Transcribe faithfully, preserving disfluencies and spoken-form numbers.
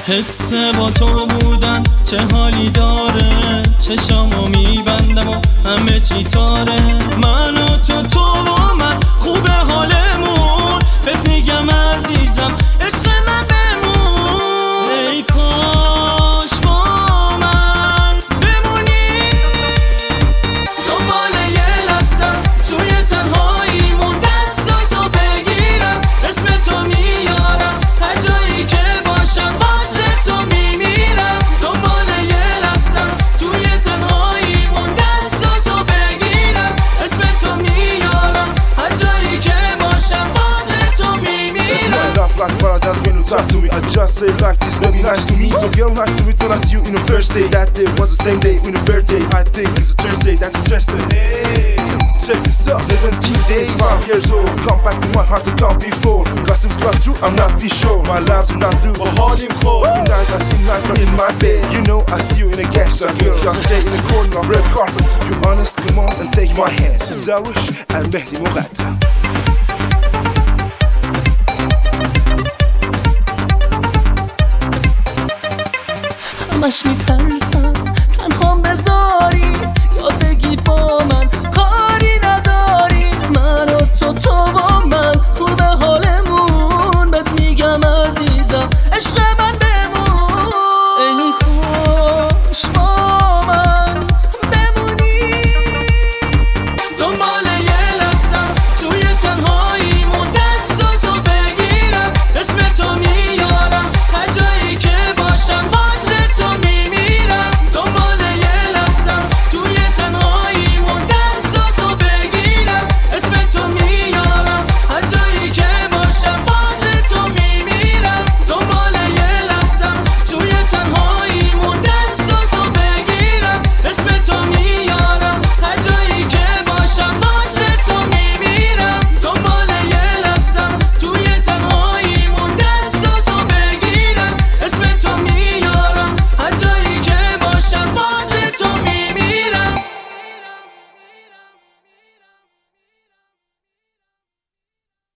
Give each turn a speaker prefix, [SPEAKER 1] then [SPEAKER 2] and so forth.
[SPEAKER 1] حس با تو بودن چه حالی داره، چشامو میبندم و همه چی تاره. من و تو تو و من خوبه حالمون، بهت میگم عزیزم عشق من بمون. ای کاش با من بمونی دنبال یه لحظم توی تنهاییمون، دستاتو بگیرم اسم تو میارم هر جایی که باشم واسه تو میمیرم. دنبال یه لحظم توی تنهاییمون، دستاتو بگیرم اسم تو میارم هر جایی که باشم واسه تو میمیرم.
[SPEAKER 2] Laugh like paradise when you talk to me. I just say like this, baby, nice to me. So girl, nice to meet when I see you in the first day. That day was the same day in the birthday. I think it's a Thursday, that's interesting. Hey, check this out. Seventeen days, five years old. Come back to my heart to come before. Gossips got through, I'm not too sure. My lives are not blue, but hard in cold. Tonight I see nightmare in my bed. You know I see you in a gas girl. Just stay in the corner of red carpet. You honest, come on and take my hand. Zawish and Mehdi Mughata.
[SPEAKER 1] همش میترسم تنها بذاری، یاد بگی با من